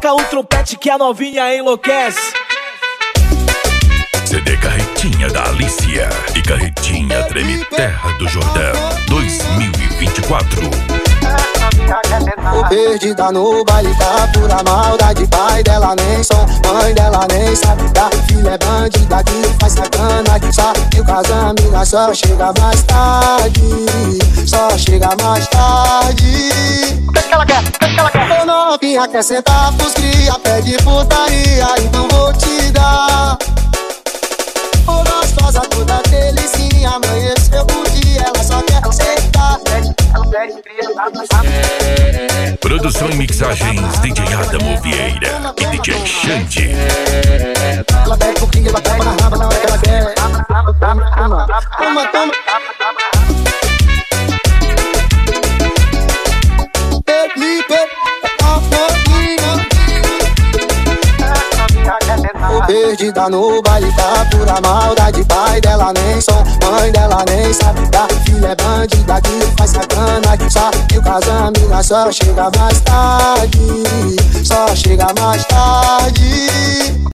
Toca o trompete que a novinha enlouquece. CD Carretinha da Alicia e Carretinha Treme Terra do Jordão 2024. Tô perdida no baile, tá pura maldade. Pai dela nem som, mãe dela nem sabe. Da filha é bandida que faz sacanagem. Sabe que o casamento só chega mais tarde. Só chega mais tarde. O que ela quer? O que ela quer? Ô novinha quer sentar pros cria, pede putaria, então vou te dar. Ô gostosa toda delicinha, amanheceu o dia, ela só quer sentar. Produção e mixagens DJ Adamo Vieira e DJ Xande. Ela pega pouquinho, ela pega na raba na hora que ela quer. Toma, toma, toma. Perdida no baile, tá pura maldade. Pai dela nem som, mãe dela nem sabe. Da filha é bandida que faz sacanagem. Sabe que o casamento só chega mais tarde. Só chega mais tarde.